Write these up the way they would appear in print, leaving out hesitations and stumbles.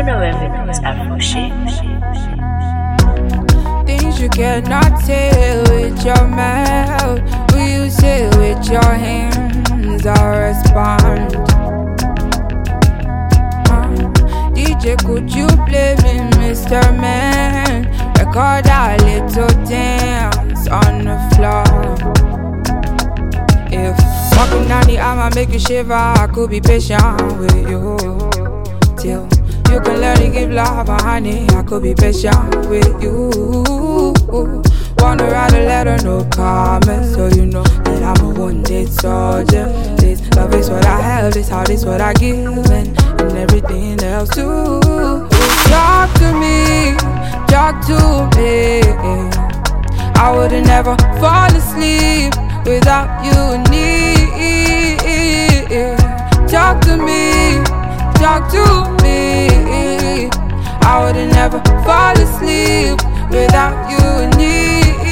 don't know if it was Afro shit. Things you cannot say with your mouth, will you say with your hands? I'll respond. DJ, could you play me, Mr. Man? Record a little dance on the floor. If walking down the aisle make you shiver, I could be patient with you till you can learn to give love, honey. I could be patient with you. Wanna write a letter, no comments, so you know that I'm a one-day soldier. This love is what I have, this heart is what I give, and everything else too. Talk to me, talk to me. I would've never fall asleep without you near. Talk to me, talk to me. I would've never fall asleep without you near.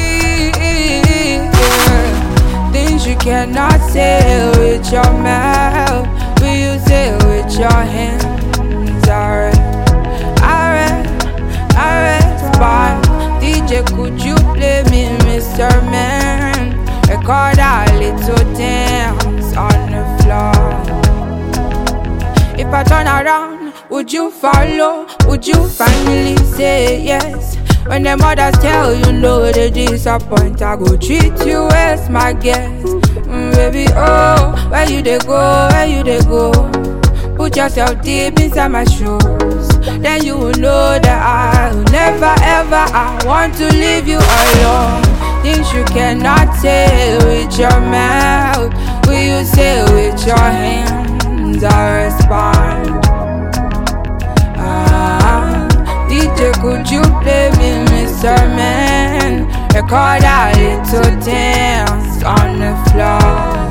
Things you cannot say with your mouth, will you say with your hands? I respond. DJ, could you play me, Mr. Man? Record a little dance on the floor. If I turn around, would you follow? Would you finally say yes? When the mothers tell you no, they disappoint. I go treat you as my guest. Baby, oh, where you they go, where you they go? Put yourself deep inside my shoes, then you will know that I'll never ever I want to leave you alone. Things you cannot say with your mouth, will you say with your hands? I respond. DJ, could you play me, Mr. Man? Record a little dance on the floor.